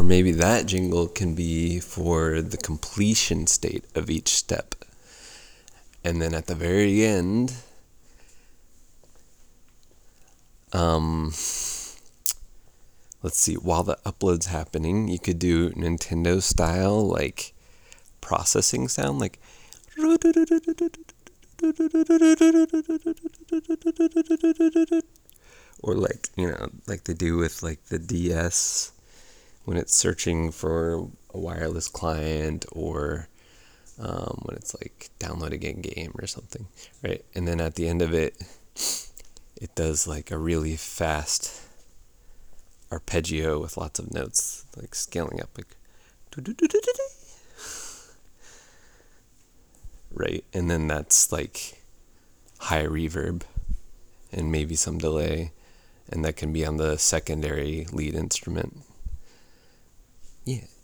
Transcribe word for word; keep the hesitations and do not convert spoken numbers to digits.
Or maybe that jingle can be for the completion state of each step. And then at the very end, um, let's see, while the upload's happening, you could do Nintendo style, like, processing sound, like, or like, you know, like they do with like the D S when it's searching for a wireless client, or um, when it's like downloading a game or something, right? And then at the end of it, it does like a really fast arpeggio with lots of notes, like scaling up, like, right? And then that's like high reverb and maybe some delay, and that can be on the secondary lead instrument. Yeah.